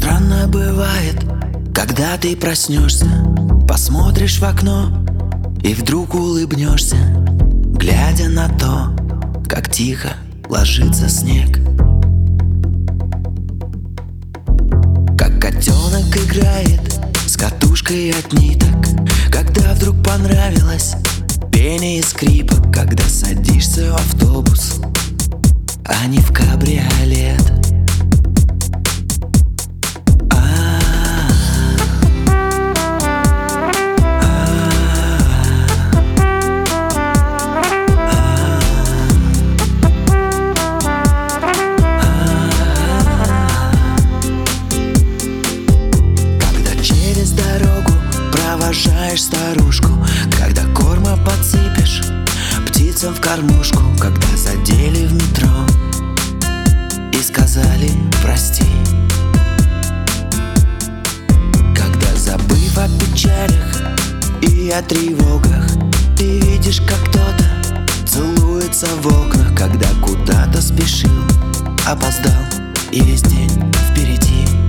Странно бывает, когда ты проснешься, посмотришь в окно и вдруг улыбнешься, глядя на то, как тихо ложится снег. Как котенок играет с катушкой от ниток, когда вдруг понравилось пение и скрипок, когда садишься в автобус, а не в кабриолет. Провожаешь старушку, когда корма подсыпешь птицам в кормушку, когда задели в метро и сказали прости. Когда, забыв о печалях и о тревогах, ты видишь, как кто-то целуется в окнах, когда куда-то спешил, опоздал и весь день впереди.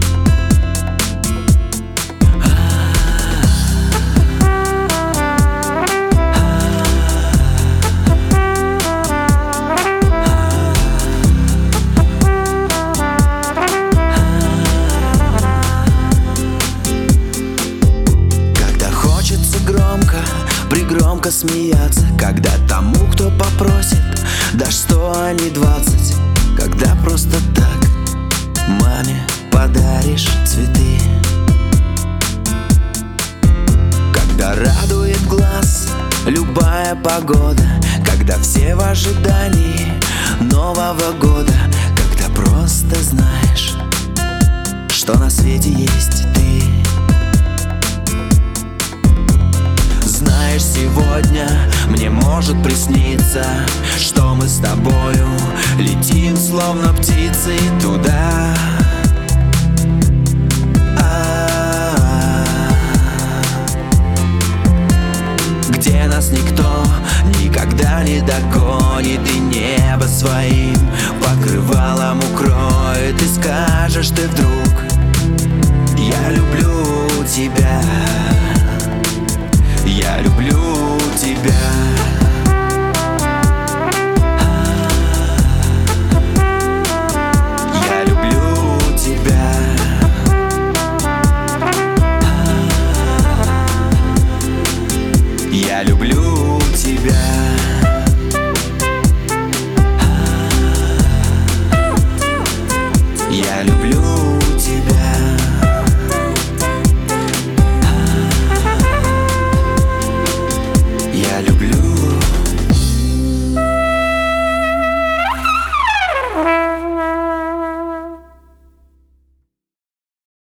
Пригромко смеяться, когда тому, кто попросит, дашь 100, а не 20. Когда просто так маме подаришь цветы. Когда радует глаз любая погода, когда все в ожидании Нового года, когда просто знаешь, что на свете есть ты. Знаешь, сегодня мне может присниться, что мы с тобою летим, словно птицы, туда, где нас никто никогда не догонит, и небо своим покрывалом укроет, и скажешь ты вдруг: